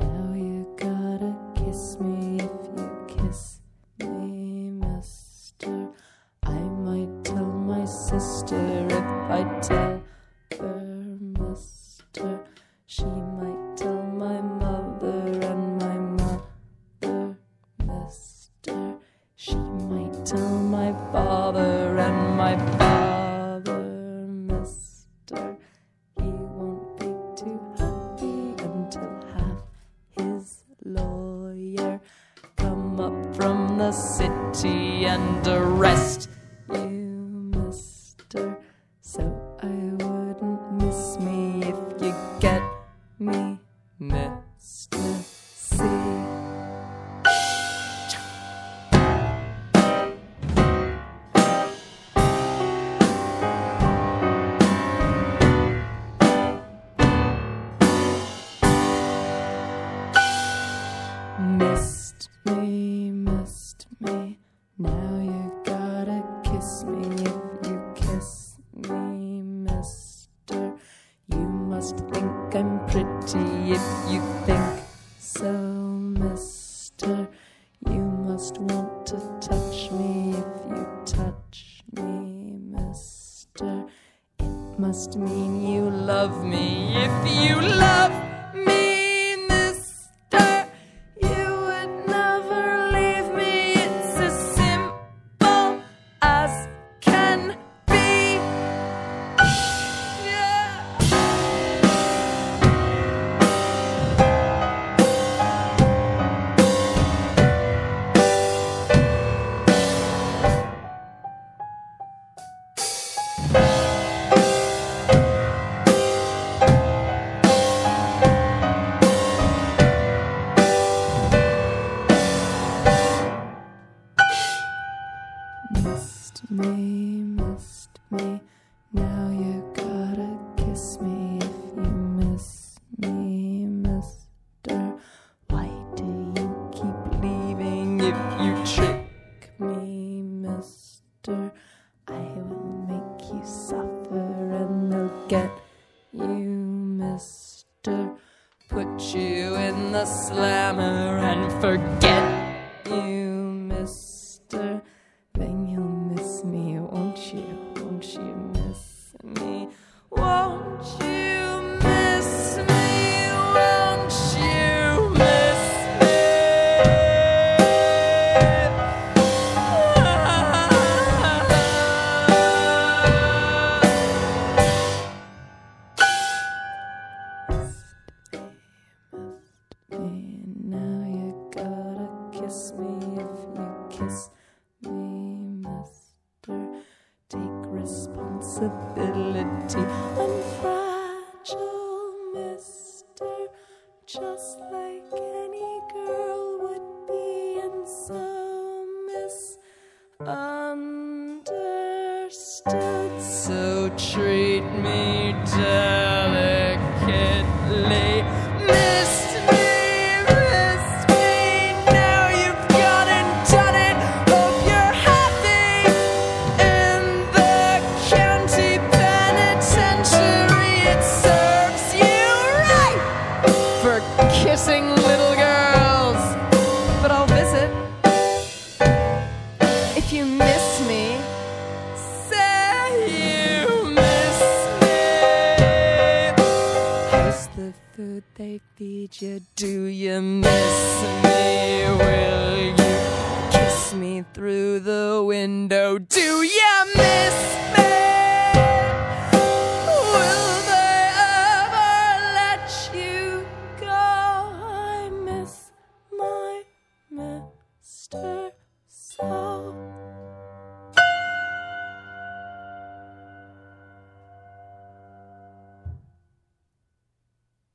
Now you gotta kiss me if you kiss me, mister. I might tell my sister if I tell her, mister. She might tell my mother and my mother, mister. She might tell my father and my father, mister. He won't be too happy until half his lawyer come up from the city and arrest you, mister. So I wouldn't miss me if you get me, Mr. C. Missed me, now you gotta kiss me if you kiss me, mister. You must think I'm pretty if you think so, mister. You must want to touch me if you touch me, mister. It must mean you love me if you love me, mister. You would never leave me, it's as simple as can be. Yeah. Missed me, now you gotta kiss me if you miss me, mister. Why do you keep leaving if you trick me, mister? I will make you suffer and they'll get you, mister. Put you in the slammer and forget you, mister. Then you'll miss me, won't you? Won't you miss me? Won't you miss me? Won't you miss me? Now you gotta kiss me if you kiss me, mister. Take responsibility. I'm fragile, mister, just like any girl would be, and so misunderstood. So treat me delicately. Missed me, now you've gone and done it. Hope you're happy in the county penitentiary. It serves you right for kissing little girls. But I'll visit if you miss me. Say you miss me. How's the food they feed you? Do you miss me? Will you kiss me through the window? Do you miss me?